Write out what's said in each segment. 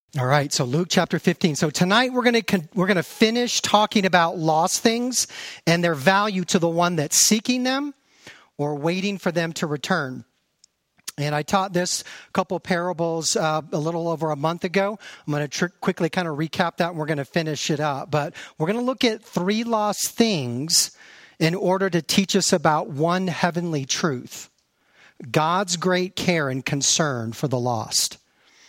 All right, so Luke chapter 15. So tonight we're going to finish talking about lost things and their value to the one that's seeking them or waiting for them to return. And I taught this couple parables a little over a month ago. I'm going to quickly kind of recap that, and we're going to finish it up. But we're going to look at three lost things in order to teach us about one heavenly truth: God's great care and concern for the lost.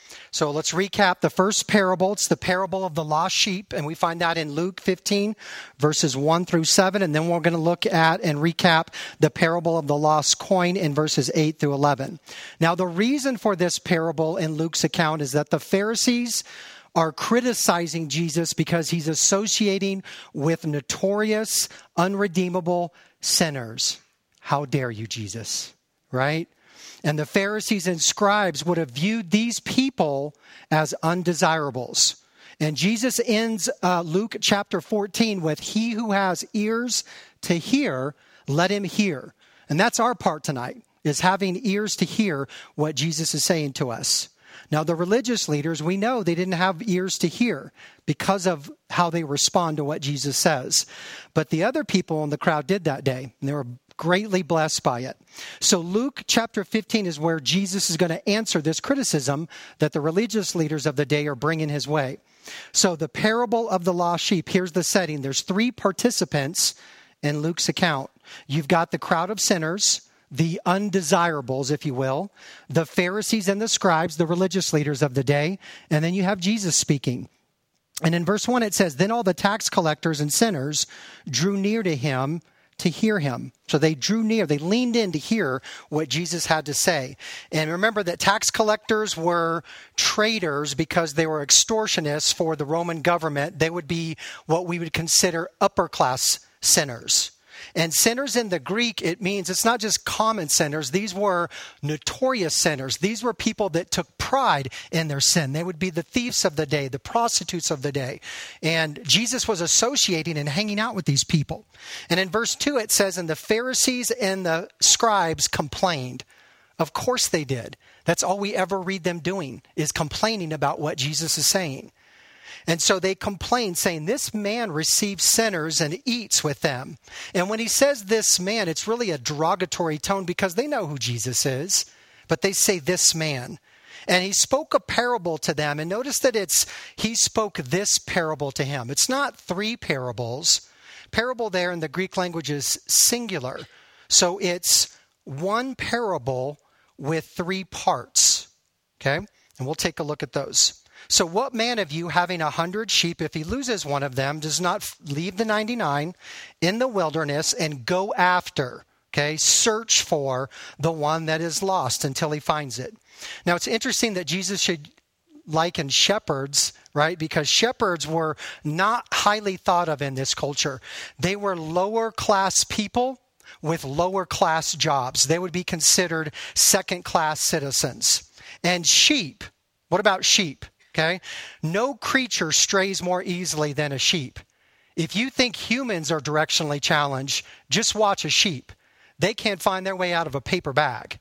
So let's recap the first parable. It's the parable of the lost sheep, and we find that in Luke 15, verses 1 through 7. And then we're going to look at and recap the parable of the lost coin in verses 8 through 11. Now, the reason for this parable in Luke's account is that the Pharisees are criticizing Jesus because he's associating with notorious, unredeemable sinners. How dare you, Jesus, right? And the Pharisees and scribes would have viewed these people as undesirables. And Jesus ends Luke chapter 14 with, "He who has ears to hear, let him hear." And that's our part tonight, is having ears to hear what Jesus is saying to us. Now, the religious leaders, we know they didn't have ears to hear because of how they respond to what Jesus says. But the other people in the crowd did that day, and they were greatly blessed by it. So Luke chapter 15 is where Jesus is going to answer this criticism that the religious leaders of the day are bringing his way. So the parable of the lost sheep, here's the setting. There's three participants in Luke's account. You've got the crowd of sinners, the undesirables, if you will, the Pharisees and the scribes, the religious leaders of the day, and then you have Jesus speaking. And in verse 1 it says, "Then all the tax collectors and sinners drew near to him to hear him." So they drew near, they leaned in to hear what Jesus had to say. And remember that tax collectors were traitors because they were extortionists for the Roman government. They would be what we would consider upper class sinners. And sinners in the Greek, it means it's not just common sinners. These were notorious sinners. These were people that took pride in their sin. They would be the thieves of the day, the prostitutes of the day. And Jesus was associating and hanging out with these people. And in verse 2, it says, "And the Pharisees and the scribes complained." Of course they did. That's all we ever read them doing, is complaining about what Jesus is saying. And so they complained, saying, "This man receives sinners and eats with them." And when he says this man, it's really a derogatory tone because they know who Jesus is. But they say this man. And he spoke a parable to them. And notice that he spoke this parable to him. It's not three parables. Parable there in the Greek language is singular. So it's one parable with three parts. Okay? And we'll take a look at those. "So what man of you, having 100 sheep, if he loses one of them, does not leave the 99 in the wilderness and go after," search for the one that is lost until he finds it? Now, it's interesting that Jesus should liken shepherds, right? Because shepherds were not highly thought of in this culture. They were lower class people with lower class jobs. They would be considered second class citizens. And sheep, what about sheep? Okay? No creature strays more easily than a sheep. If you think humans are directionally challenged, just watch a sheep. They can't find their way out of a paper bag.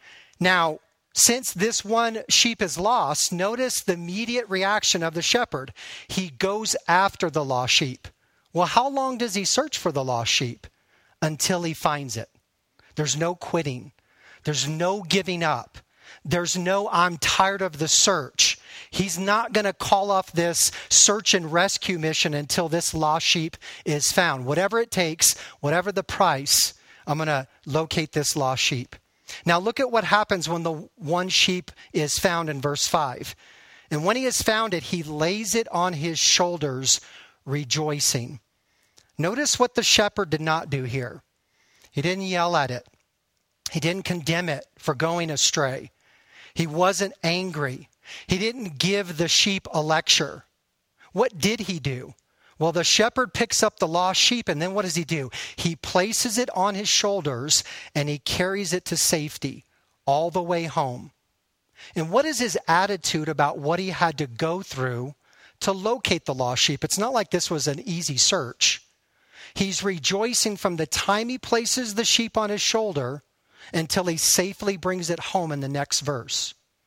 Now, since this one sheep is lost, notice the immediate reaction of the shepherd. He goes after the lost sheep. Well, how long does he search for the lost sheep? Until he finds it. There's no quitting. There's no giving up. There's no, "I'm tired of the search." He's not going to call off this search and rescue mission until this lost sheep is found. Whatever it takes, whatever the price, I'm going to locate this lost sheep. Now look at what happens when the one sheep is found in verse 5. "And when he has found it, he lays it on his shoulders, rejoicing." Notice what the shepherd did not do here. He didn't yell at it. He didn't condemn it for going astray. He wasn't angry. He didn't give the sheep a lecture. What did he do? Well, the shepherd picks up the lost sheep, and then what does he do? He places it on his shoulders, and he carries it to safety all the way home. And what is his attitude about what he had to go through to locate the lost sheep? It's not like this was an easy search. He's rejoicing from the time he places the sheep on his shoulder until he safely brings it home in the next verse.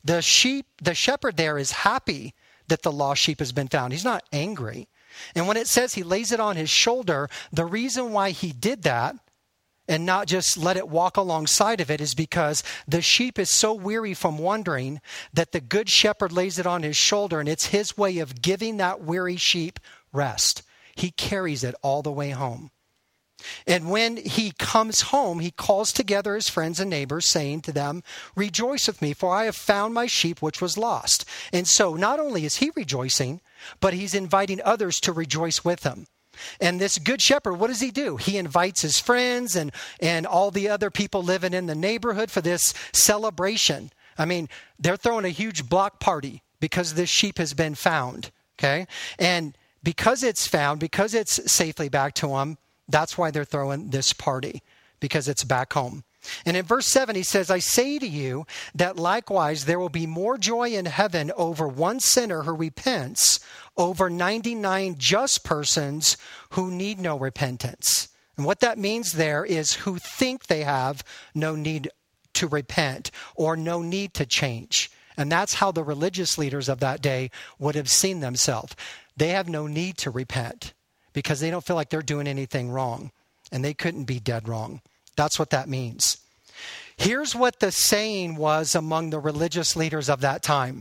the shepherd there is happy that the lost sheep has been found. He's not angry. And when it says he lays it on his shoulder, the reason why he did that and not just let it walk alongside of it is because the sheep is so weary from wandering that the good shepherd lays it on his shoulder, and it's his way of giving that weary sheep rest. He carries it all the way home. And when he comes home, he calls together his friends and neighbors, saying to them, "Rejoice with me, for I have found my sheep which was lost." And so not only is he rejoicing, but he's inviting others to rejoice with him. And this good shepherd, what does he do? He invites his friends and all the other people living in the neighborhood for this celebration. I mean, they're throwing a huge block party because this sheep has been found, okay? And because it's found, because it's safely back to them, that's why they're throwing this party, because it's back home. And in verse 7, he says, "I say to you that likewise there will be more joy in heaven over one sinner who repents over 99 just persons who need no repentance." And what that means there is who think they have no need to repent or no need to change. And that's how the religious leaders of that day would have seen themselves. They have no need to repent because they don't feel like they're doing anything wrong, and they couldn't be dead wrong. That's what that means. Here's what the saying was among the religious leaders of that time.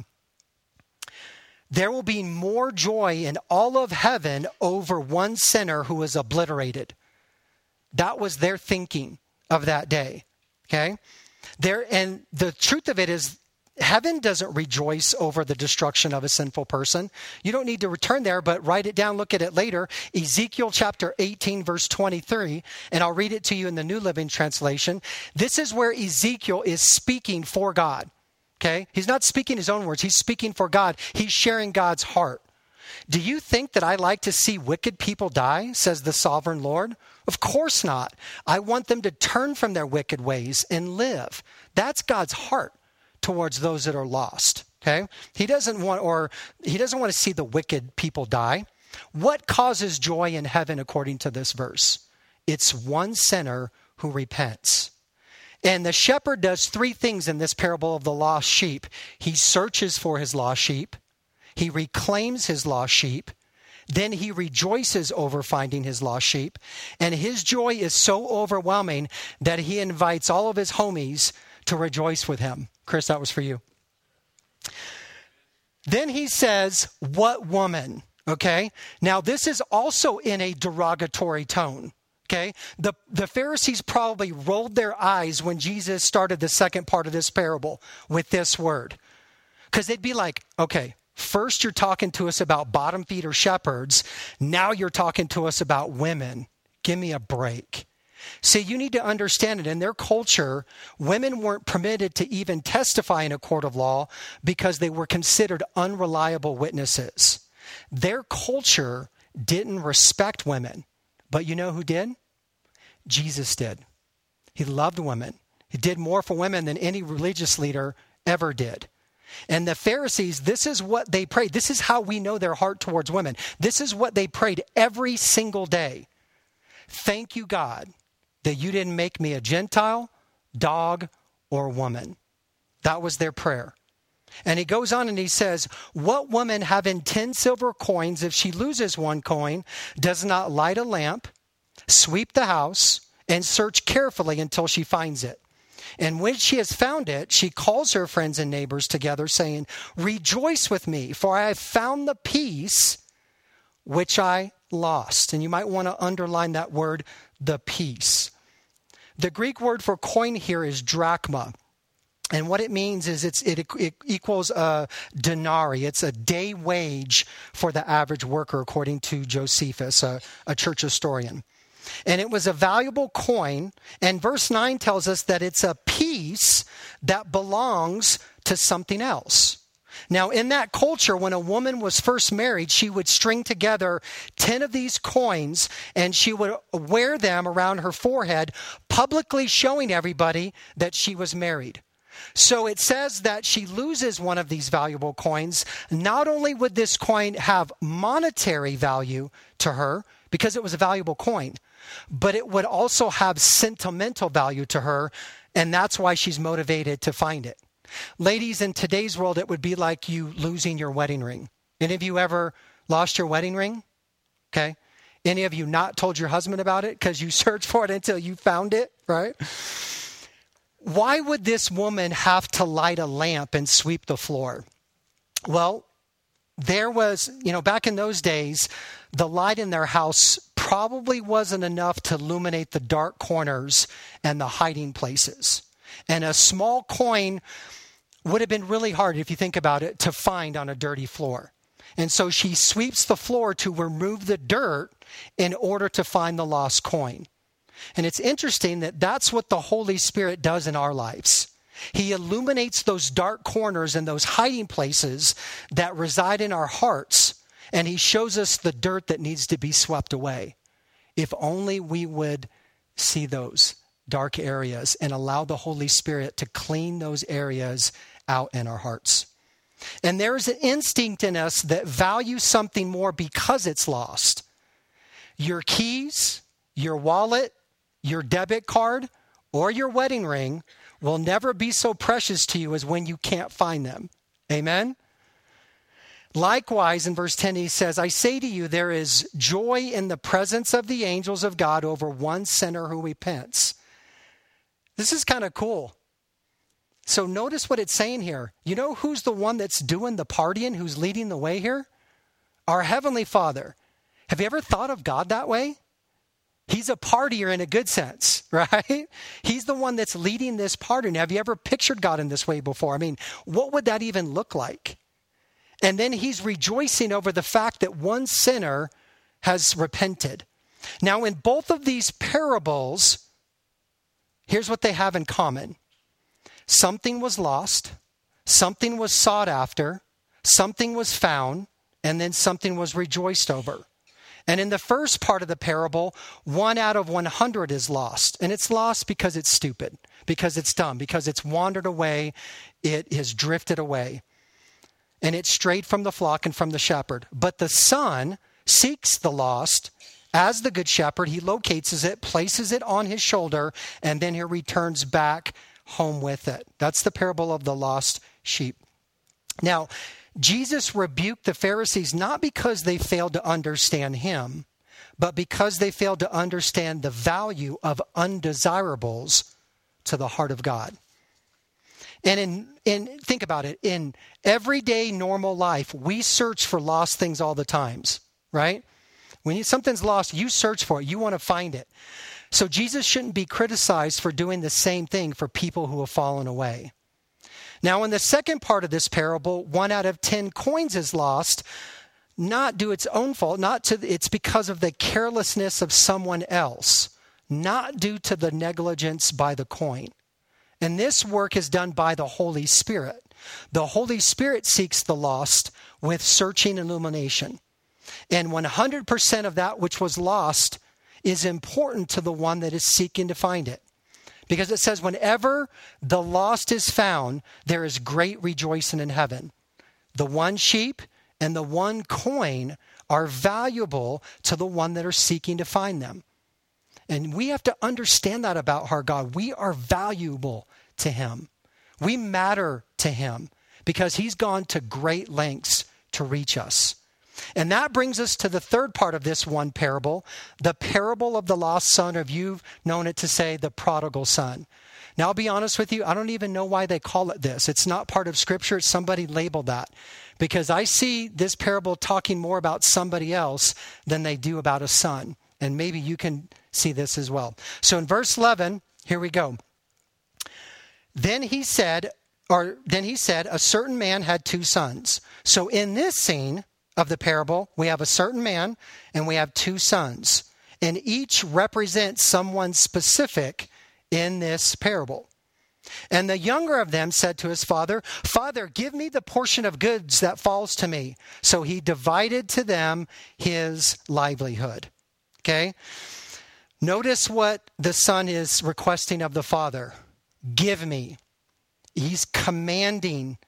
There will be more joy in all of heaven over one sinner who is obliterated. That was their thinking of that day. Okay? And the truth of it is, heaven doesn't rejoice over the destruction of a sinful person. You don't need to return there, but write it down, look at it later. Ezekiel chapter 18, verse 23, and I'll read it to you in the New Living Translation. This is where Ezekiel is speaking for God. Okay? He's not speaking his own words. He's speaking for God. He's sharing God's heart. "Do you think that I like to see wicked people die?" says the sovereign Lord. Of course not. I want them to turn from their wicked ways and live. That's God's heart towards those that are lost. Okay? He doesn't want to see the wicked people die. What causes joy in heaven according to this verse? It's one sinner who repents. And the shepherd does three things in this parable of the lost sheep. He searches for his lost sheep. He reclaims his lost sheep. Then he rejoices over finding his lost sheep. And his joy is so overwhelming that he invites all of his homies to rejoice with him. Chris, that was for you. Then he says, "What woman?" Okay? Now, this is also in a derogatory tone. Okay? The Pharisees probably rolled their eyes when Jesus started the second part of this parable with this word. Because they'd be like, okay, first you're talking to us about bottom feeder shepherds. Now you're talking to us about women. Give me a break. See, you need to understand it. In their culture, women weren't permitted to even testify in a court of law because they were considered unreliable witnesses. Their culture didn't respect women. But you know who did? Jesus did. He loved women. He did more for women than any religious leader ever did. And the Pharisees, this is what they prayed. This is how we know their heart towards women. This is what they prayed every single day. "Thank you, God, that you didn't make me a Gentile, dog, or woman." That was their prayer. And he goes on and he says, "What woman having 10 silver coins, if she loses one coin, does not light a lamp, sweep the house, and search carefully until she finds it? And when she has found it, she calls her friends and neighbors together, saying, 'Rejoice with me, for I have found the piece which I lost.'" And you might want to underline that word, the piece. The Greek word for coin here is drachma. And what it means is it equals a denarii. It's a day wage for the average worker, according to Josephus, a church historian. And it was a valuable coin. And verse 9 tells us that it's a piece that belongs to something else. Now, in that culture, when a woman was first married, she would string together 10 of these coins, and she would wear them around her forehead, publicly showing everybody that she was married. So it says that she loses one of these valuable coins. Not only would this coin have monetary value to her, because it was a valuable coin, but it would also have sentimental value to her, and that's why she's motivated to find it. Ladies, in today's world, it would be like you losing your wedding ring. Any of you ever lost your wedding ring? Okay. Any of you not told your husband about it because you searched for it until you found it, right? Why would this woman have to light a lamp and sweep the floor? Well, there was, back in those days, the light in their house probably wasn't enough to illuminate the dark corners and the hiding places. And a small coin would have been really hard, if you think about it, to find on a dirty floor. And so she sweeps the floor to remove the dirt in order to find the lost coin. And it's interesting that that's what the Holy Spirit does in our lives. He illuminates those dark corners and those hiding places that reside in our hearts, and he shows us the dirt that needs to be swept away. If only we would see those dark areas and allow the Holy Spirit to clean those areas out in our hearts. And there's an instinct in us that values something more because it's lost. Your keys, your wallet, your debit card, or your wedding ring will never be so precious to you as when you can't find them. Amen? Likewise, in verse 10, he says, I say to you, there is joy in the presence of the angels of God over one sinner who repents. This is kind of cool. So notice what it's saying here. You know who's the one that's doing the partying, who's leading the way here? Our Heavenly Father. Have you ever thought of God that way? He's a partier in a good sense, right? He's the one that's leading this party. Now, have you ever pictured God in this way before? I mean, what would that even look like? And then he's rejoicing over the fact that one sinner has repented. Now, in both of these parables, here's what they have in common. Something was lost, something was sought after, something was found, and then something was rejoiced over. And in the first part of the parable, 1 out of 100 is lost. And it's lost because it's stupid, because it's dumb, because it's wandered away, it has drifted away. And it strayed from the flock and from the shepherd. But the son seeks the lost. As the good shepherd, he locates it, places it on his shoulder, and then he returns back home with it. That's the parable of the lost sheep. Now, Jesus rebuked the Pharisees not because they failed to understand him, but because they failed to understand the value of undesirables to the heart of God. And think about it, in everyday normal life, we search for lost things all the times, right? When something's lost, you search for it. You want to find it. So Jesus shouldn't be criticized for doing the same thing for people who have fallen away. Now, in the second part of this parable, 1 out of 10 coins is lost, not due its own fault, it's because of the carelessness of someone else, not due to the negligence by the coin. And this work is done by the Holy Spirit. The Holy Spirit seeks the lost with searching illumination. And 100% of that which was lost is important to the one that is seeking to find it. Because it says, whenever the lost is found, there is great rejoicing in heaven. The one sheep and the one coin are valuable to the one that are seeking to find them. And we have to understand that about our God. We are valuable to him. We matter to him because he's gone to great lengths to reach us. And that brings us to the third part of this one parable, the parable of the lost son, or you've known it to say the prodigal son. Now, I'll be honest with you, I don't even know why they call it this. It's not part of Scripture. Somebody labeled that because I see this parable talking more about somebody else than they do about a son. And maybe you can see this as well. So in verse 11, here we go. Then he said, a certain man had 2 sons. So in this scene of the parable, we have a certain man and we have 2 sons. And each represents someone specific in this parable. And the younger of them said to his father, Father, give me the portion of goods that falls to me. So he divided to them his livelihood. Okay? Notice what the son is requesting of the father. Give me. He's commanding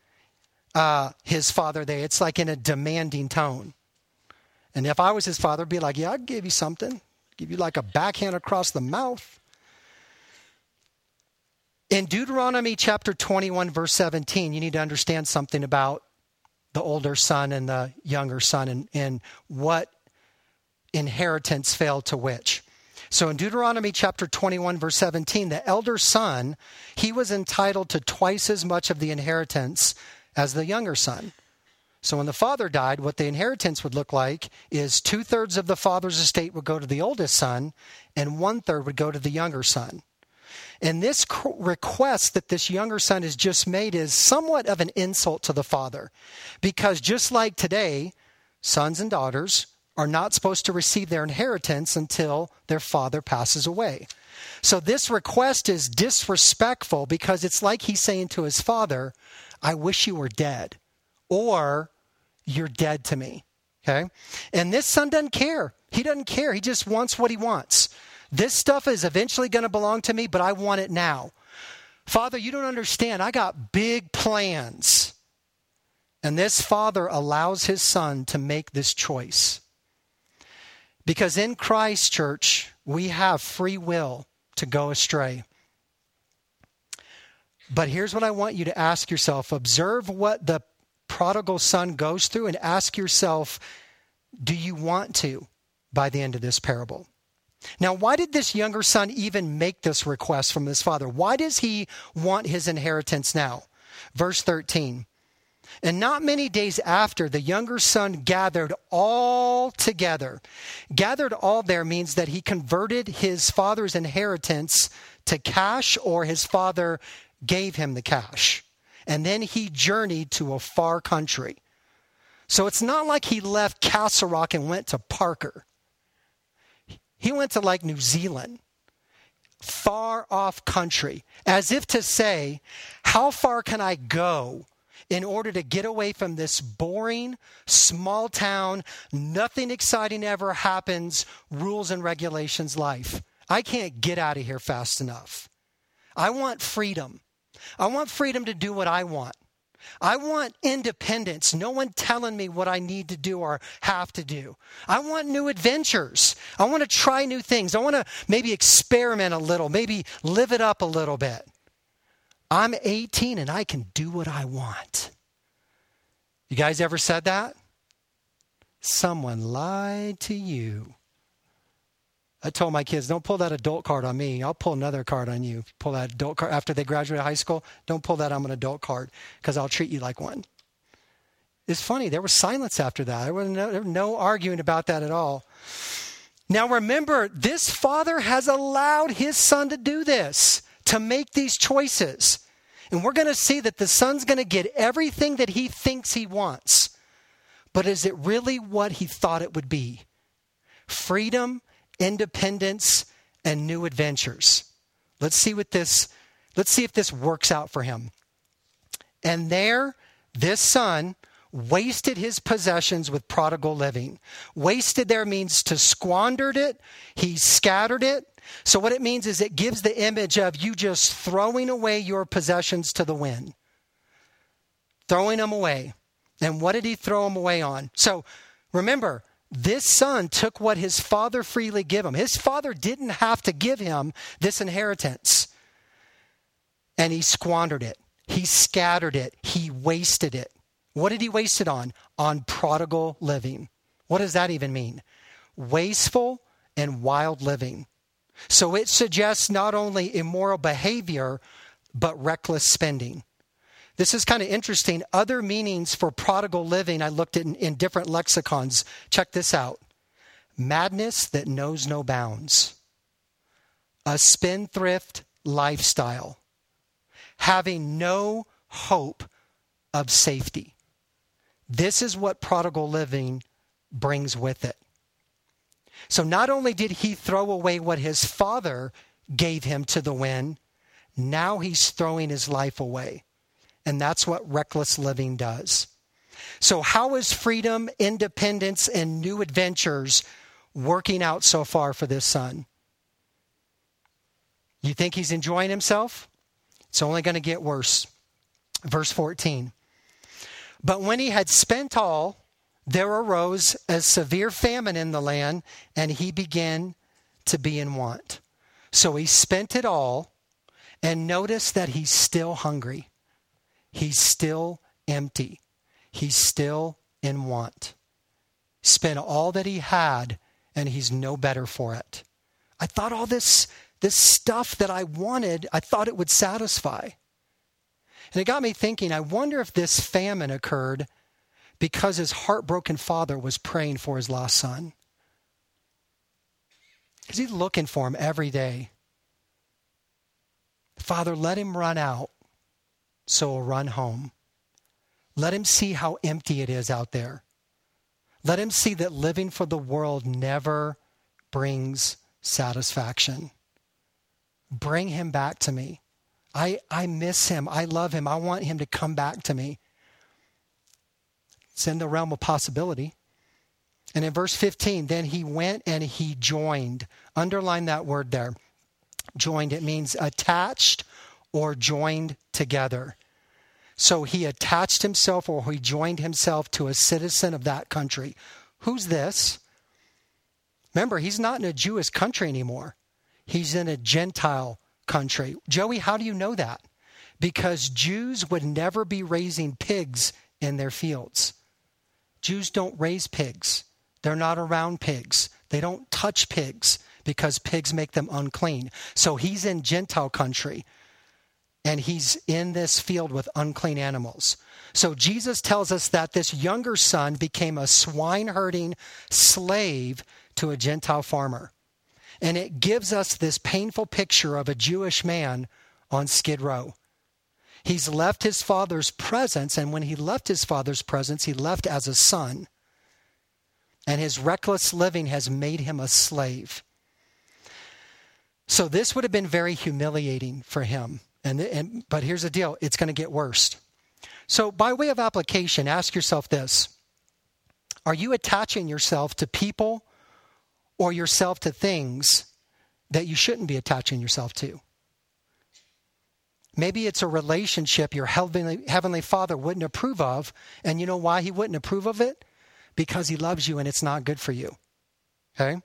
his father there. It's like in a demanding tone. And if I was his father, I'd be like, yeah, I'd give you something. Give you like a backhand across the mouth. In Deuteronomy chapter 21, verse 17, you need to understand something about the older son and the younger son and what inheritance fell to which. So in Deuteronomy chapter 21, verse 17, the elder son, he was entitled to twice as much of the inheritance as the younger son. So when the father died, what the inheritance would look like is 2/3 of the father's estate would go to the oldest son and 1/3 would go to the younger son. And this request that this younger son has just made is somewhat of an insult to the father, because just like today, sons and daughters are not supposed to receive their inheritance until their father passes away. So this request is disrespectful because it's like he's saying to his father, I wish you were dead, or you're dead to me. Okay? And this son doesn't care. He doesn't care. He just wants what he wants. This stuff is eventually going to belong to me, but I want it now. Father, you don't understand. I got big plans. And this father allows his son to make this choice. Because in Christ, church, we have free will to go astray. But here's what I want you to ask yourself. Observe what the prodigal son goes through and ask yourself, do you want to by the end of this parable? Now, why did this younger son even make this request from his father? Why does he want his inheritance now? Verse 13. And not many days after, the younger son gathered all together. Gathered all there means that he converted his father's inheritance to cash, or his father gave him the cash. And then he journeyed to a far country. So it's not like he left Castle Rock and went to Parker. He went to like New Zealand, far off country, as if to say, how far can I go in order to get away from this boring, small town, nothing exciting ever happens, rules and regulations life? I can't get out of here fast enough. I want freedom. I want freedom to do what I want. I want independence. No one telling me what I need to do or have to do. I want new adventures. I want to try new things. I want to maybe experiment a little, maybe live it up a little bit. I'm 18 and I can do what I want. You guys ever said that? Someone lied to you. I told my kids, don't pull that adult card on me. I'll pull another card on you. Pull that adult card after they graduate high school. Don't pull that I'm an adult card, because I'll treat you like one. It's funny. There was silence after that. There was no arguing about that at all. Now remember, this father has allowed his son to do this, to make these choices. And we're going to see that the son's going to get everything that he thinks he wants. But is it really what he thought it would be? Freedom, independence, and new adventures. Let's see if this works out for him. And there, this son wasted his possessions with prodigal living. Wasted there means to squandered it. He scattered it. So what it means is it gives the image of you just throwing away your possessions to the wind. Throwing them away. And what did he throw them away on? So remember, this son took what his father freely gave him. His father didn't have to give him this inheritance. And he squandered it. He scattered it. He wasted it. What did he waste it on? On prodigal living. What does that even mean? Wasteful and wild living. So it suggests not only immoral behavior, but reckless spending. This is kind of interesting. Other meanings for prodigal living I looked at in different lexicons. Check this out. Madness that knows no bounds. A spendthrift lifestyle. Having no hope of safety. This is what prodigal living brings with it. So not only did he throw away what his father gave him to the wind, now he's throwing his life away. And that's what reckless living does. So how is freedom, independence, and new adventures working out so far for this son? You think he's enjoying himself? It's only going to get worse. Verse 14. But when he had spent all, there arose a severe famine in the land, and he began to be in want. So he spent it all, And notice that he's still hungry. He's still empty. He's still in want. Spent all that he had, and he's no better for it. I thought all this stuff that I wanted, I thought it would satisfy. And it got me thinking, I wonder if this famine occurred because his heartbroken father was praying for his lost son. Because he's looking for him every day. Father, let him run out so he'll run home. Let him see how empty it is out there. Let him see that living for the world never brings satisfaction. Bring him back to me. I miss him. I love him. I want him to come back to me. It's in the realm of possibility. And in verse 15, then he went and he joined. Underline that word there. Joined. It means attached or joined together. So he attached himself or he joined himself to a citizen of that country. Who's this? Remember, he's not in a Jewish country anymore. He's in a Gentile country. Joey, how do you know that? Because Jews would never be raising pigs in their fields. Jews don't raise pigs. They're not around pigs. They don't touch pigs because pigs make them unclean. So he's in Gentile country. And he's in this field with unclean animals. So Jesus tells us that this younger son became a swine-herding slave to a Gentile farmer. And it gives us this painful picture of a Jewish man on Skid Row. He's left his father's presence, and when he left his father's presence, he left as a son. And his reckless living has made him a slave. So this would have been very humiliating for him. But here's the deal. It's going to get worse. So by way of application, ask yourself this. Are you attaching yourself to people or yourself to things that you shouldn't be attaching yourself to? Maybe it's a relationship your heavenly Father wouldn't approve of. And you know why he wouldn't approve of it? Because he loves you and it's not good for you. Okay?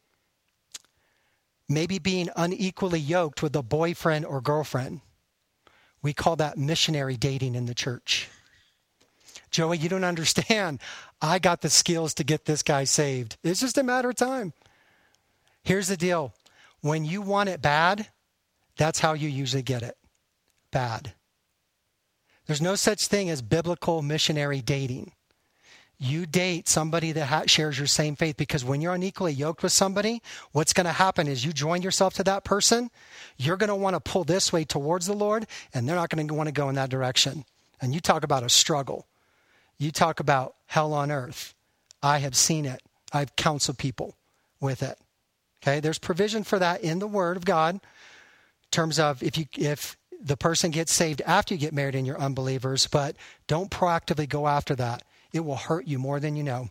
Maybe being unequally yoked with a boyfriend or girlfriend. We call that missionary dating in the church. Joey, you don't understand. I got the skills to get this guy saved. It's just a matter of time. Here's the deal. When you want it bad, that's how you usually get it. Bad. There's no such thing as biblical missionary dating. You date somebody that shares your same faith, because when you're unequally yoked with somebody, what's going to happen is you join yourself to that person. You're going to want to pull this way towards the Lord, and they're not going to want to go in that direction. And you talk about a struggle. You talk about hell on earth. I have seen it. I've counseled people with it. Okay, there's provision for that in the Word of God in terms of if the person gets saved after you get married and you're unbelievers, but don't proactively go after that. It will hurt you more than you know.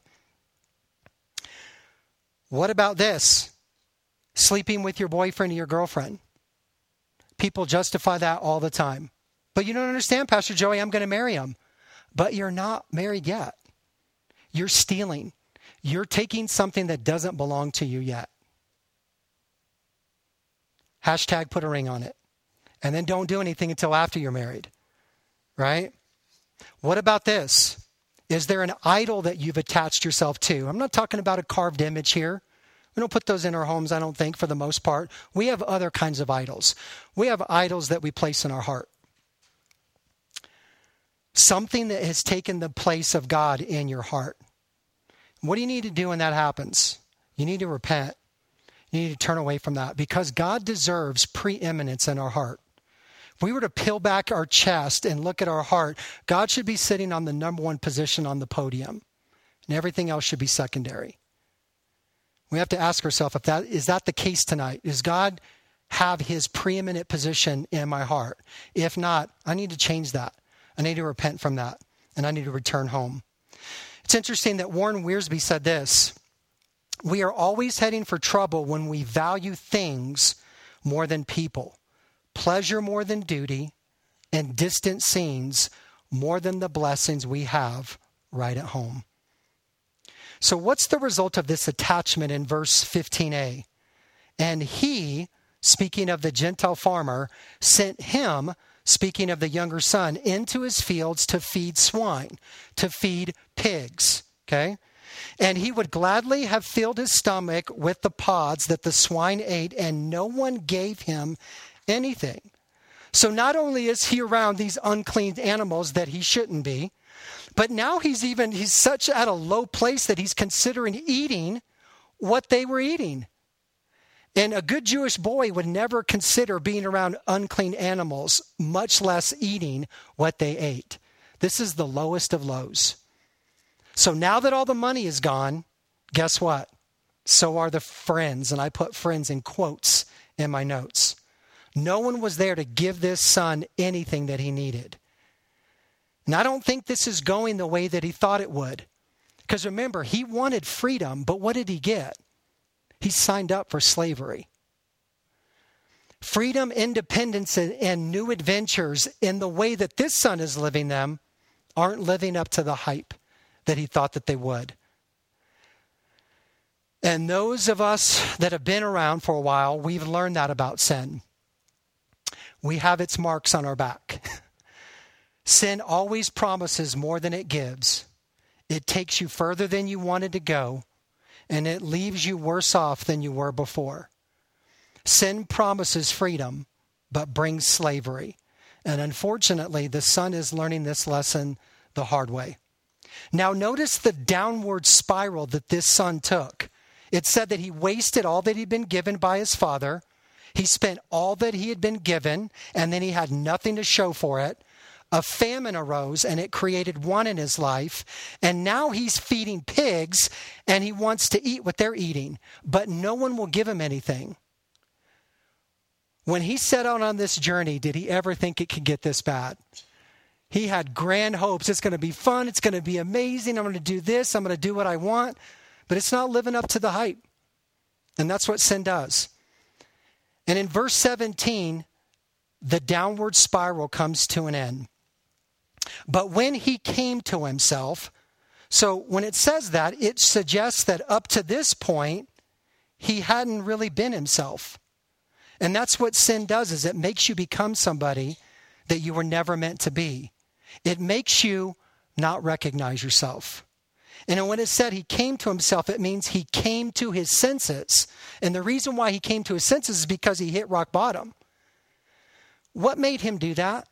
What about this? Sleeping with your boyfriend or your girlfriend. People justify that all the time. But you don't understand, Pastor Joey, I'm going to marry him. But you're not married yet. You're stealing. You're taking something that doesn't belong to you yet. Hashtag put a ring on it. And then don't do anything until after you're married. Right? What about this? Is there an idol that you've attached yourself to? I'm not talking about a carved image here. We don't put those in our homes, I don't think, for the most part. We have other kinds of idols. We have idols that we place in our heart. Something that has taken the place of God in your heart. What do you need to do when that happens? You need to repent. You need to turn away from that, because God deserves preeminence in our heart. If we were to peel back our chest and look at our heart, God should be sitting on the number one position on the podium, and everything else should be secondary. We have to ask ourselves, is that the case tonight? Does God have his preeminent position in my heart? If not, I need to change that. I need to repent from that, and I need to return home. It's interesting that Warren Wiersbe said this: we are always heading for trouble when we value things more than people, pleasure more than duty, and distant scenes more than the blessings we have right at home. So what's the result of this attachment in verse 15a? And he, speaking of the Gentile farmer, sent him, speaking of the younger son, into his fields to feed swine, to feed pigs, okay? And he would gladly have filled his stomach with the pods that the swine ate, and no one gave him anything. So not only is he around these unclean animals that he shouldn't be, but now he's such at a low place that he's considering eating what they were eating. And a good Jewish boy would never consider being around unclean animals, much less eating what they ate. This is the lowest of lows. So now that all the money is gone, guess what? So are the friends. And I put friends in quotes in my notes. No one was there to give this son anything that he needed. And I don't think this is going the way that he thought it would. Because remember, he wanted freedom, but what did he get? He signed up for slavery. Freedom, independence, and new adventures in the way that this son is living them aren't living up to the hype that he thought that they would. And those of us that have been around for a while, we've learned that about sin. We have its marks on our back. Sin always promises more than it gives. It takes you further than you wanted to go, and it leaves you worse off than you were before. Sin promises freedom, but brings slavery. And unfortunately, the son is learning this lesson the hard way. Now notice the downward spiral that this son took. It said that he wasted all that he'd been given by his father. He spent all that he had been given, and then he had nothing to show for it. A famine arose, and it created want in his life. And now he's feeding pigs, and he wants to eat what they're eating. But no one will give him anything. When he set out on this journey, did he ever think it could get this bad? He had grand hopes. It's going to be fun. It's going to be amazing. I'm going to do this. I'm going to do what I want. But it's not living up to the hype. And that's what sin does. And in verse 17, the downward spiral comes to an end. But when he came to himself, so when it says that, it suggests that up to this point, he hadn't really been himself. And that's what sin does, is it makes you become somebody that you were never meant to be. It makes you not recognize yourself. And when it said he came to himself, it means he came to his senses. And the reason why he came to his senses is because he hit rock bottom. What made him do that?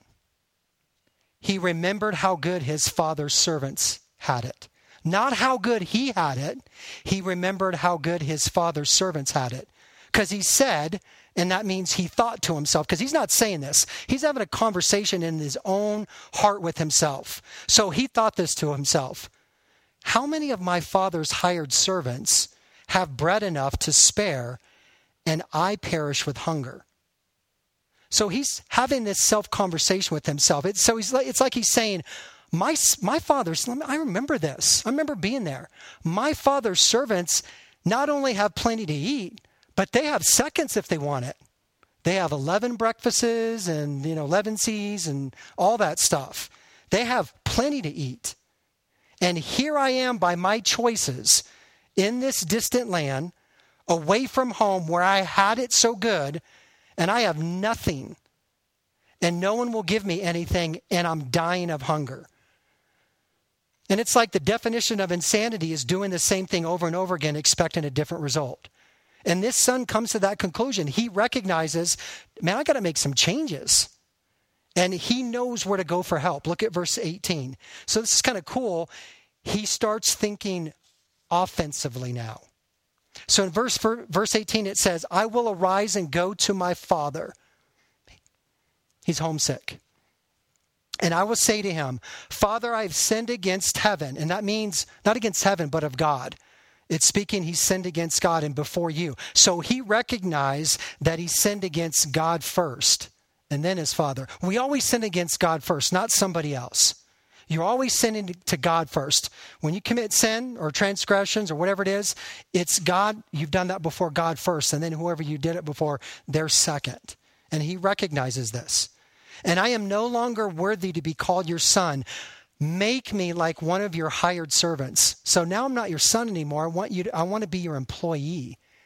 He remembered how good his father's servants had it. Not how good he had it. He remembered how good his father's servants had it. Because he said, and that means he thought to himself, because he's not saying this. He's having a conversation in his own heart with himself. So he thought this to himself. How many of my father's hired servants have bread enough to spare, and I perish with hunger? So he's having this self-conversation with himself. It's like he's saying, my father's, I remember this. I remember being there. My father's servants not only have plenty to eat, but they have seconds if they want it. They have 11 breakfasts and 11 C's and all that stuff. They have plenty to eat. And here I am by my choices in this distant land, away from home where I had it so good, and I have nothing. And no one will give me anything, and I'm dying of hunger. And it's like the definition of insanity is doing the same thing over and over again, expecting a different result. And this son comes to that conclusion. He recognizes, man, I got to make some changes. And he knows where to go for help. Look at verse 18. So this is kind of cool. He starts thinking offensively now. So in verse 18, it says, I will arise and go to my father. He's homesick. And I will say to him, Father, I've sinned against heaven. And that means not against heaven, but of God. It's speaking he sinned against God and before you. So he recognized that he sinned against God first and then his father. We always sin against God first, not somebody else. You're always sinning to God first. When you commit sin or transgressions or whatever it is, it's God. You've done that before God first, and then whoever you did it before, they're second. And he recognizes this. And I am no longer worthy to be called your son. Make me like one of your hired servants. So now I'm not your son anymore. I want to be your employee.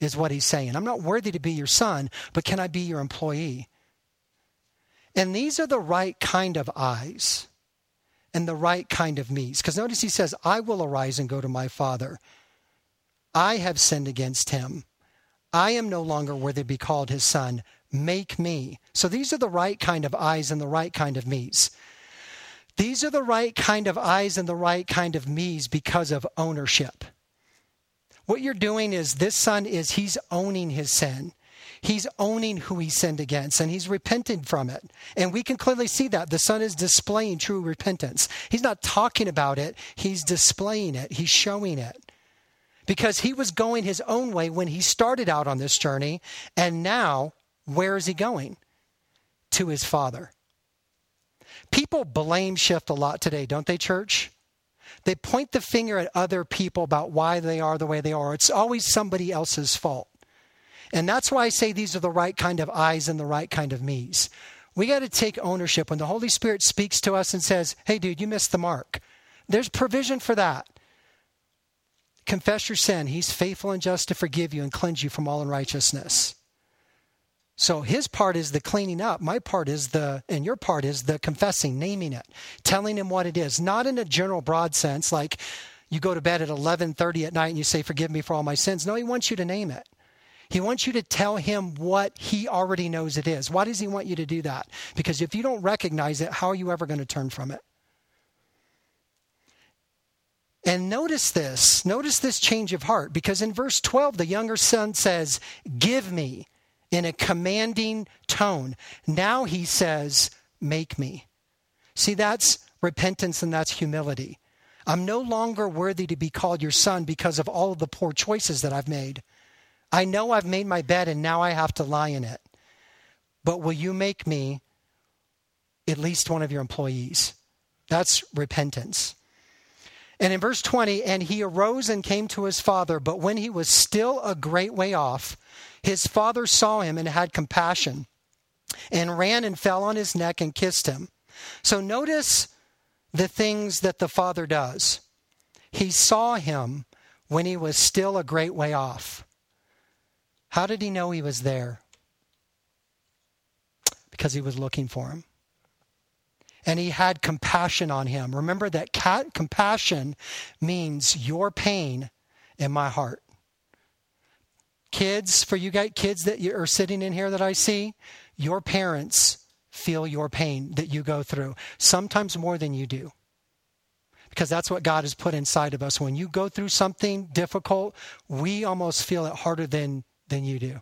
is what he's saying. I'm not worthy to be your son, but can I be your employee? And these are the right kind of eyes and the right kind of me's. Because notice he says, I will arise and go to my father. I have sinned against him. I am no longer worthy to be called his son. Make me. So these are the right kind of eyes and the right kind of me's. These are the right kind of eyes and the right kind of me's because of ownership. What you're doing is this son he's owning his sin. He's owning who he sinned against, and he's repenting from it. And we can clearly see that. The son is displaying true repentance. He's not talking about it. He's displaying it. He's showing it. Because he was going his own way when he started out on this journey. And now, where is he going? To his father. People blame shift a lot today, don't they, church? They point the finger at other people about why they are the way they are. It's always somebody else's fault. And that's why I say these are the right kind of eyes and the right kind of me's. We got to take ownership. When the Holy Spirit speaks to us and says, hey, dude, you missed the mark. There's provision for that. Confess your sin. He's faithful and just to forgive you and cleanse you from all unrighteousness. So his part is the cleaning up. My part is and your part is the confessing, naming it, telling him what it is. Not in a general broad sense, like you go to bed at 11:30 at night and you say, forgive me for all my sins. No, he wants you to name it. He wants you to tell him what he already knows it is. Why does he want you to do that? Because if you don't recognize it, how are you ever going to turn from it? And notice this change of heart, because in verse 12, the younger son says, give me, in a commanding tone. Now he says, make me. See, that's repentance and that's humility. I'm no longer worthy to be called your son because of all of the poor choices that I've made. I know I've made my bed and now I have to lie in it. But will you make me at least one of your employees? That's repentance. And in verse 20, and he arose and came to his father, but when he was still a great way off, his father saw him and had compassion and ran and fell on his neck and kissed him. So notice the things that the father does. He saw him when he was still a great way off. How did he know he was there? Because he was looking for him. And he had compassion on him. Remember that compassion means your pain in my heart. Kids, for you guys, kids that are sitting in here that I see, your parents feel your pain that you go through, sometimes more than you do. Because that's what God has put inside of us. When you go through something difficult, we almost feel it harder than you do.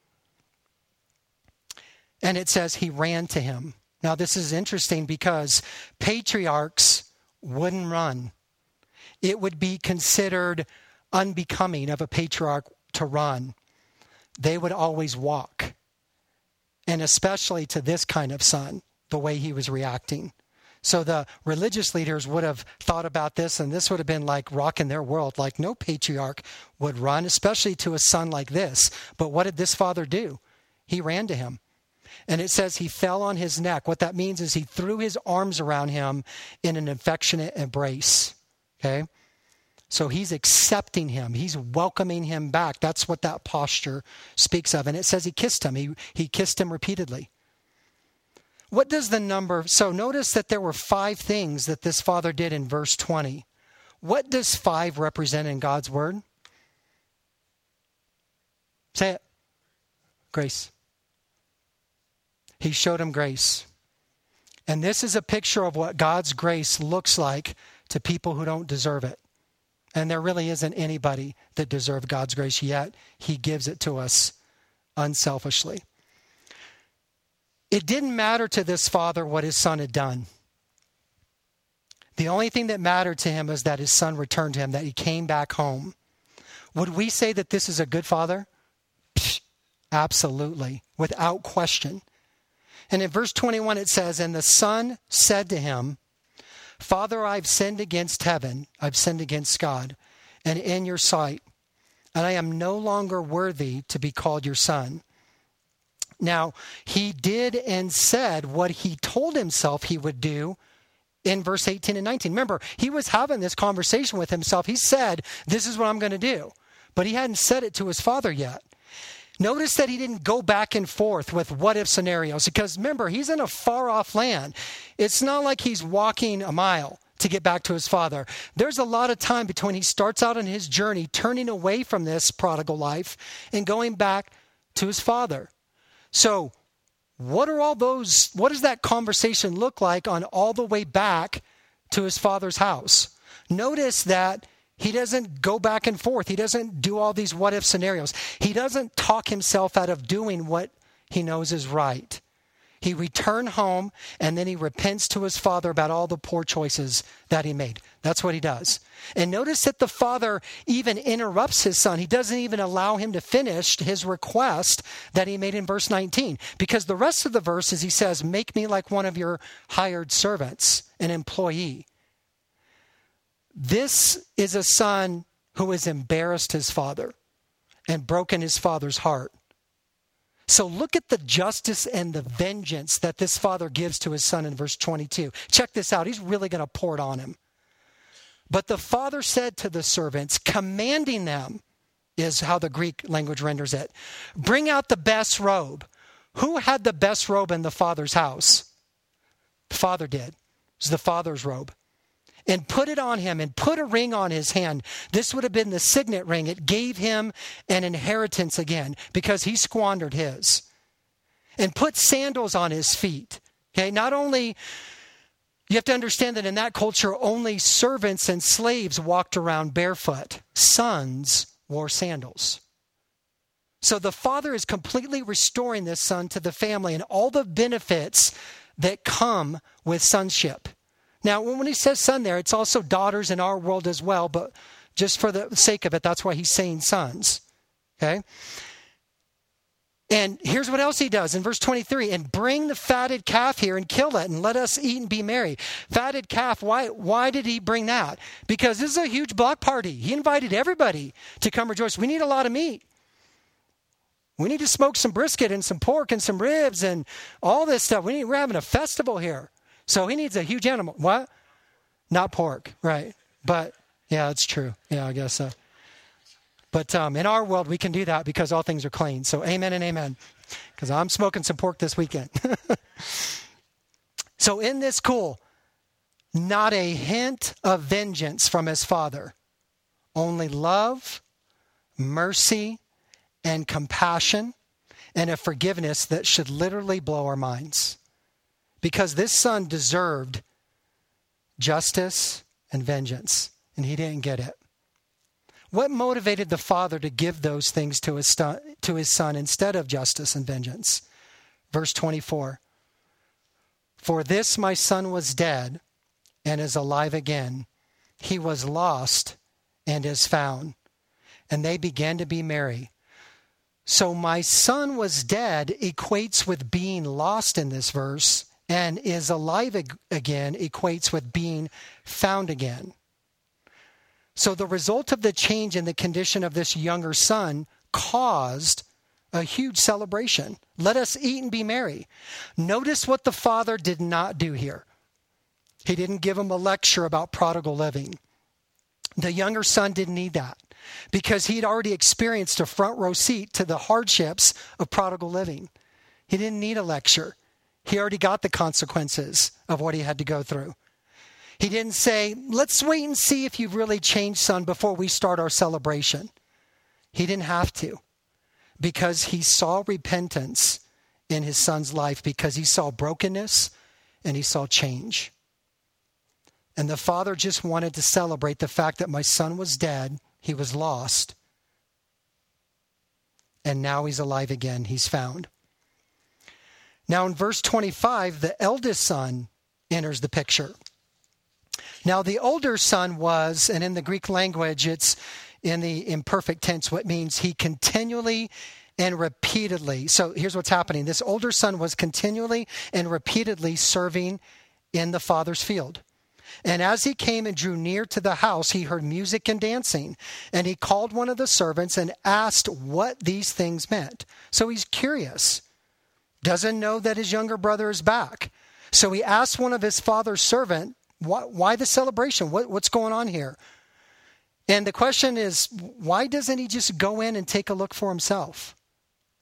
And it says he ran to him. Now this is interesting because patriarchs wouldn't run. It would be considered unbecoming of a patriarch to run. They would always walk. And especially to this kind of son, the way he was reacting. So the religious leaders would have thought about this, and this would have been like rocking their world. Like no patriarch would run, especially to a son like this. But what did this father do? He ran to him. And it says he fell on his neck. What that means is he threw his arms around him in an affectionate embrace. Okay? So he's accepting him. He's welcoming him back. That's what that posture speaks of. And it says he kissed him. He kissed him repeatedly. What does the number... So notice that there were 5 things that this father did in verse 20. What does 5 represent in God's word? Say it. Grace. He showed him grace. And this is a picture of what God's grace looks like to people who don't deserve it. And there really isn't anybody that deserves God's grace, yet he gives it to us unselfishly. It didn't matter to this father what his son had done. The only thing that mattered to him is that his son returned to him, that he came back home. Would we say that this is a good father? Psh, absolutely, without question. And in verse 21 it says, and the son said to him, Father, I've sinned against heaven, I've sinned against God, and in your sight, and I am no longer worthy to be called your son. Now, he did and said what he told himself he would do in verse 18 and 19. Remember, he was having this conversation with himself. He said, this is what I'm going to do. But he hadn't said it to his father yet. Notice that he didn't go back and forth with what if scenarios, because remember, he's in a far off land. It's not like he's walking a mile to get back to his father. There's a lot of time between he starts out on his journey, turning away from this prodigal life and going back to his father. So what does that conversation look like on all the way back to his father's house? Notice that he doesn't go back and forth. He doesn't do all these what if scenarios. He doesn't talk himself out of doing what he knows is right. He returned home and then he repents to his father about all the poor choices that he made. That's what he does. And notice that the father even interrupts his son. He doesn't even allow him to finish his request that he made in verse 19. Because the rest of the verse is he says, make me like one of your hired servants, an employee. This is a son who has embarrassed his father and broken his father's heart. So look at the justice and the vengeance that this father gives to his son in verse 22. Check this out. He's really going to pour it on him. But the father said to the servants, commanding them, is how the Greek language renders it, bring out the best robe. Who had the best robe in the father's house? The father did. It was the father's robe. And put it on him and put a ring on his hand. This would have been the signet ring. It gave him an inheritance again because he squandered his. And put sandals on his feet. Okay, not only, you have to understand that in that culture, only servants and slaves walked around barefoot. Sons wore sandals. So the father is completely restoring this son to the family and all the benefits that come with sonship. Now, when he says son there, it's also daughters in our world as well, but just for the sake of it, that's why he's saying sons, okay? And here's what else he does in verse 23, and bring the fatted calf here and kill it and let us eat and be merry. Fatted calf, why did he bring that? Because this is a huge block party. He invited everybody to come rejoice. We need a lot of meat. We need to smoke some brisket and some pork and some ribs and all this stuff. We're having a festival here. So he needs a huge animal. What? Not pork, right? But yeah, it's true. Yeah, I guess so. But in our world, we can do that because all things are clean. So amen and amen. Because I'm smoking some pork this weekend. So in this not a hint of vengeance from his father. Only love, mercy, and compassion, and a forgiveness that should literally blow our minds. Because this son deserved justice and vengeance, and he didn't get it. What motivated the father to give those things to his son instead of justice and vengeance? Verse 24. For this my son was dead and is alive again. He was lost and is found. And they began to be merry. So my son was dead equates with being lost in this verse, and is alive again equates with being found again. So the result of the change in the condition of this younger son caused a huge celebration. Let us eat and be merry. Notice what the father did not do here. He didn't give him a lecture about prodigal living. The younger son didn't need that because he'd already experienced a front row seat to the hardships of prodigal living. He didn't need a lecture. He already got the consequences of what he had to go through. He didn't say, let's wait and see if you've really changed, son, before we start our celebration. He didn't have to because he saw repentance in his son's life because he saw brokenness and he saw change. And the father just wanted to celebrate the fact that my son was dead, he was lost, and now he's alive again, he's found. Now in verse 25, the eldest son enters the picture. Now the older son was, and in the Greek language, it's in the imperfect tense, what means he continually and repeatedly. So here's what's happening. This older son was continually and repeatedly serving in the father's field. And as he came and drew near to the house, he heard music and dancing. And he called one of the servants and asked what these things meant. So he's curious. Doesn't know that his younger brother is back. So he asked one of his father's servant, why the celebration? What's going on here? And the question is, why doesn't he just go in and take a look for himself?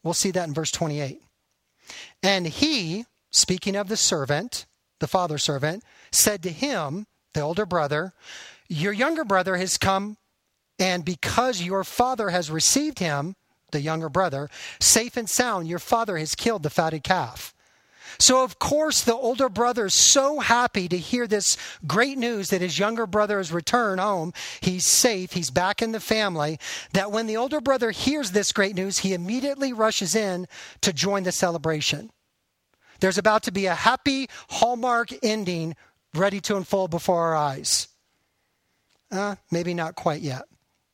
We'll see that in verse 28. And he, speaking of the servant, the father servant, said to him, the older brother, your younger brother has come, and because your father has received him, the younger brother, safe and sound, your father has killed the fatted calf. So, of course, the older brother is so happy to hear this great news that his younger brother has returned home. He's safe. He's back in the family. That when the older brother hears this great news, he immediately rushes in to join the celebration. There's about to be a happy Hallmark ending ready to unfold before our eyes. Maybe not quite yet.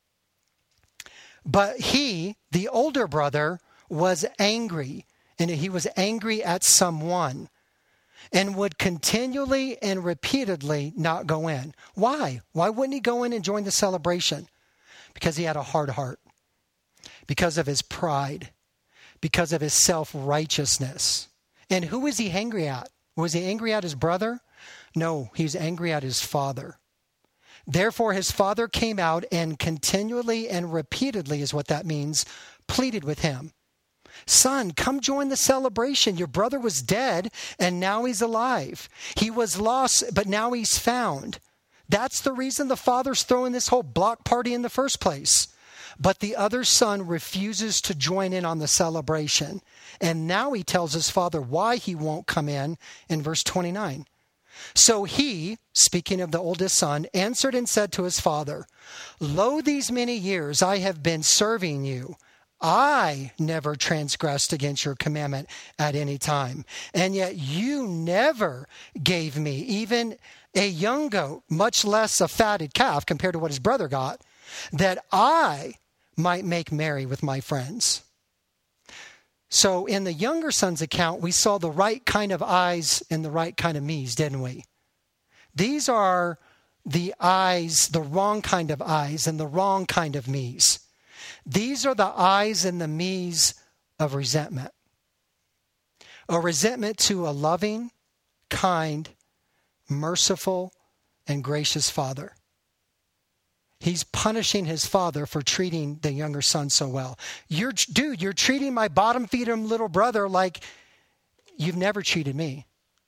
But he, the older brother, was angry. And he was angry at someone and would continually and repeatedly not go in. Why? Why wouldn't he go in and join the celebration? Because he had a hard heart. Because of his pride. Because of his self-righteousness. And who was he angry at? Was he angry at his brother? No, he was angry at his father. Therefore, his father came out and continually and repeatedly, is what that means, pleaded with him. Son, come join the celebration. Your brother was dead, and now he's alive. He was lost, but now he's found. That's the reason the father's throwing this whole block party in the first place. But the other son refuses to join in on the celebration. And now he tells his father why he won't come in verse 29. So he, speaking of the oldest son, answered and said to his father, Lo, these many years I have been serving you. I never transgressed against your commandment at any time. And yet you never gave me even a young goat, much less a fatted calf compared to what his brother got, that I might make merry with my friends. So in the younger son's account, we saw the right kind of eyes and the right kind of me's, didn't we? These are the eyes, the wrong kind of eyes and the wrong kind of me's. These are the eyes and the me's of resentment. A resentment to a loving, kind, merciful, and gracious father. He's punishing his father for treating the younger son so well. You're treating my bottom-feeding little brother like you've never treated me.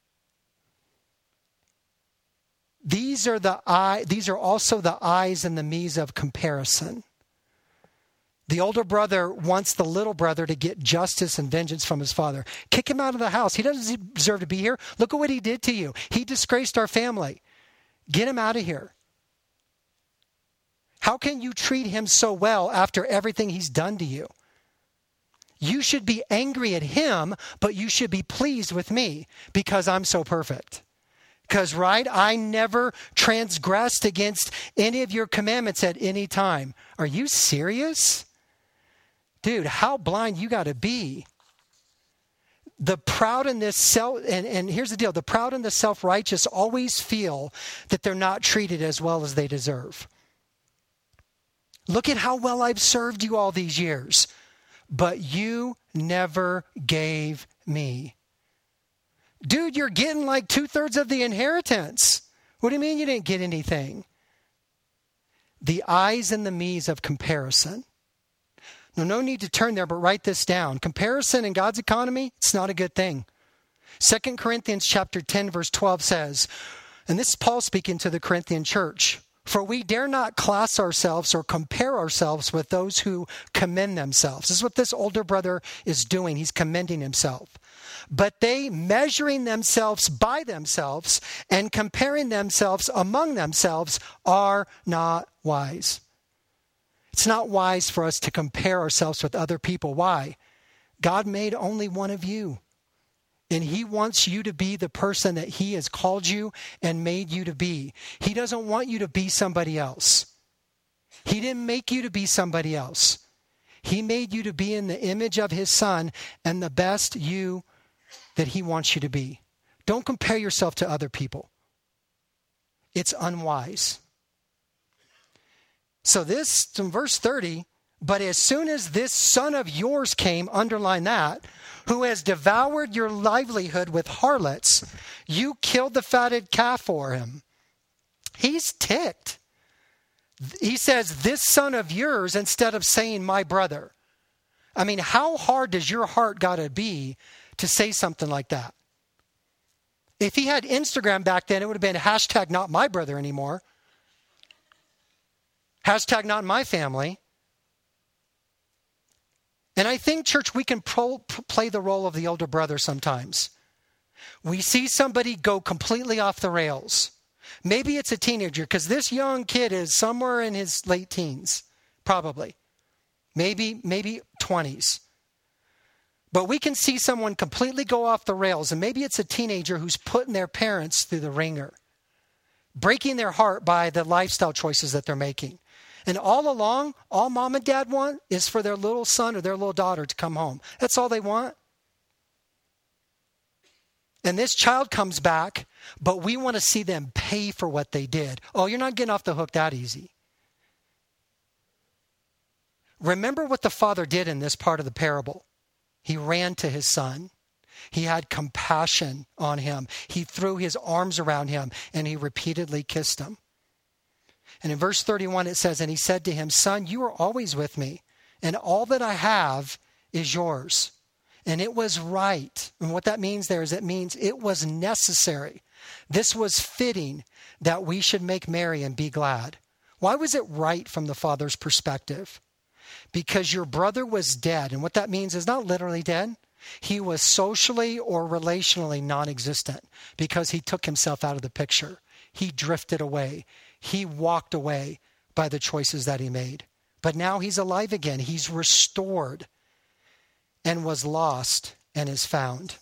These are also the eyes and the me's of comparison. The older brother wants the little brother to get justice and vengeance from his father. Kick him out of the house. He doesn't deserve to be here. Look at what he did to you. He disgraced our family. Get him out of here. How can you treat him so well after everything he's done to you? You should be angry at him, but you should be pleased with me because I'm so perfect. Because, right, I never transgressed against any of your commandments at any time. Are you serious? Dude, how blind you got to be. The proud and and here's the deal, the proud and the self-righteous always feel that they're not treated as well as they deserve. Look at how well I've served you all these years, but you never gave me. Dude, you're getting like 2/3 of the inheritance. What do you mean you didn't get anything? The eyes and the me's of comparison. No need to turn there, but write this down. Comparison in God's economy, it's not a good thing. 2 Corinthians chapter 10, verse 12 says, and this is Paul speaking to the Corinthian church, for we dare not class ourselves or compare ourselves with those who commend themselves. This is what this older brother is doing. He's commending himself. But they, measuring themselves by themselves and comparing themselves among themselves, are not wise. It's not wise for us to compare ourselves with other people. Why? God made only one of you. And he wants you to be the person that he has called you and made you to be. He doesn't want you to be somebody else. He didn't make you to be somebody else. He made you to be in the image of his son and the best you that he wants you to be. Don't compare yourself to other people. It's unwise. So this, in verse 30, but as soon as this son of yours came, underline that, who has devoured your livelihood with harlots, you killed the fatted calf for him. He's ticked. He says, this son of yours, instead of saying my brother. I mean, how hard does your heart got to be to say something like that? If he had Instagram back then, it would have been hashtag not my brother anymore. Hashtag not my family. And I think, church, we can play the role of the older brother sometimes. We see somebody go completely off the rails. Maybe it's a teenager, because this young kid is somewhere in his late teens, probably. Maybe 20s. But we can see someone completely go off the rails, and maybe it's a teenager who's putting their parents through the ringer, breaking their heart by the lifestyle choices that they're making. And all along, all mom and dad want is for their little son or their little daughter to come home. That's all they want. And this child comes back, but we want to see them pay for what they did. Oh, you're not getting off the hook that easy. Remember what the father did in this part of the parable. He ran to his son. He had compassion on him. He threw his arms around him, and he repeatedly kissed him. And in verse 31, it says, and he said to him, son, you are always with me, and all that I have is yours. And it was right. And what that means there is it means it was necessary. This was fitting that we should make merry and be glad. Why was it right from the father's perspective? Because your brother was dead. And what that means is not literally dead. He was socially or relationally non-existent because he took himself out of the picture. He drifted away. He walked away by the choices that he made. But now he's alive again. He's restored and was lost and is found.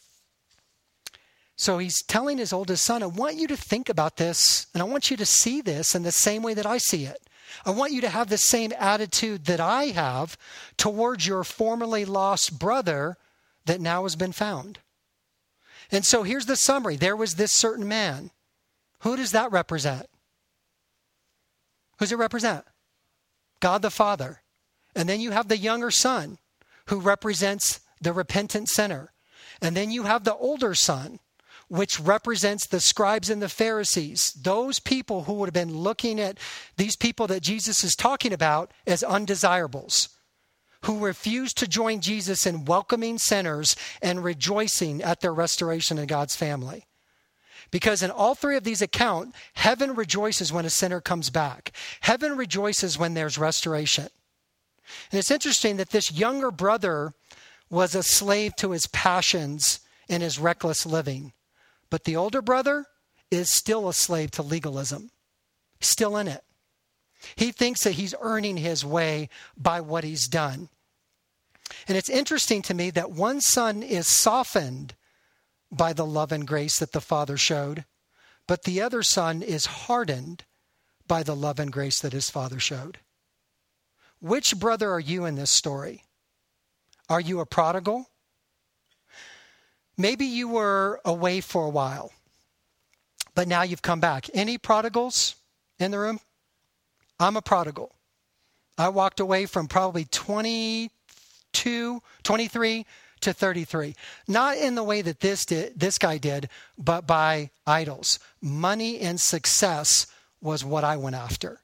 So he's telling his oldest son, I want you to think about this, and I want you to see this in the same way that I see it. I want you to have the same attitude that I have towards your formerly lost brother that now has been found. And so here's the summary. There was this certain man. Who does that represent? Who does it represent? God the Father. And then you have the younger son, who represents the repentant sinner. And then you have the older son, which represents the scribes and the Pharisees, those people who would have been looking at these people that Jesus is talking about as undesirables, who refused to join Jesus in welcoming sinners and rejoicing at their restoration in God's family. Because in all three of these accounts, heaven rejoices when a sinner comes back. Heaven rejoices when there's restoration. And it's interesting that this younger brother was a slave to his passions and his reckless living. But the older brother is still a slave to legalism. Still in it. He thinks that he's earning his way by what he's done. And it's interesting to me that one son is softened by the love and grace that the father showed, but the other son is hardened by the love and grace that his father showed. Which brother are you in this story? Are you a prodigal? Maybe you were away for a while, but now you've come back. Any prodigals in the room? I'm a prodigal. I walked away from probably 23 to 33. Not in the way that this guy did, but by idols. Money and success was what I went after.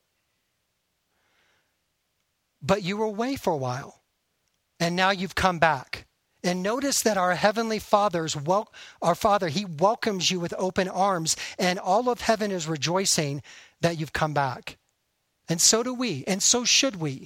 But you were away for a while, and now you've come back. And notice that our Heavenly Father's our Father, He welcomes you with open arms, and all of heaven is rejoicing that you've come back. And so do we, and so should we.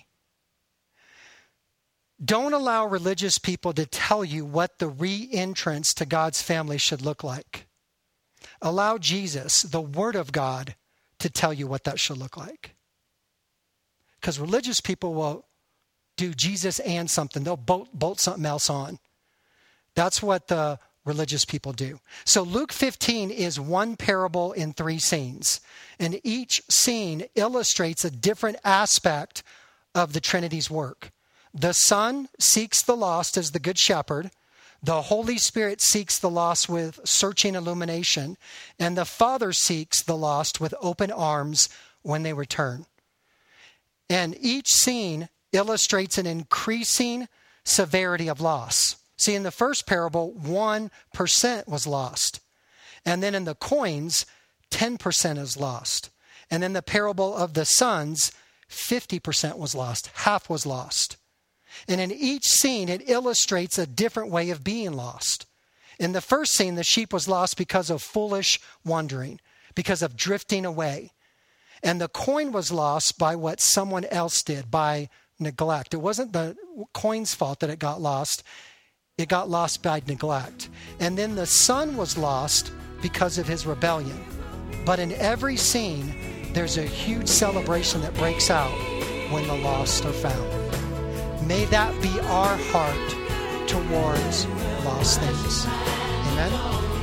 Don't allow religious people to tell you what the re-entrance to God's family should look like. Allow Jesus, the Word of God, to tell you what that should look like. Because religious people will do Jesus and something. They'll bolt something else on. That's what the religious people do. So Luke 15 is one parable in 3 scenes. And each scene illustrates a different aspect of the Trinity's work. The Son seeks the lost as the Good Shepherd. The Holy Spirit seeks the lost with searching illumination. And the Father seeks the lost with open arms when they return. And each scene illustrates an increasing severity of loss. See, in the first parable, 1% was lost. And then in the coins, 10% is lost. And in the parable of the sons, 50% was lost. Half was lost. And in each scene, it illustrates a different way of being lost. In the first scene, the sheep was lost because of foolish wandering, because of drifting away. And the coin was lost by what someone else did, by neglect. It wasn't the coin's fault that it got lost. It got lost by neglect. And then the son was lost because of his rebellion. But in every scene, there's a huge celebration that breaks out when the lost are found. May that be our heart towards lost things. Amen?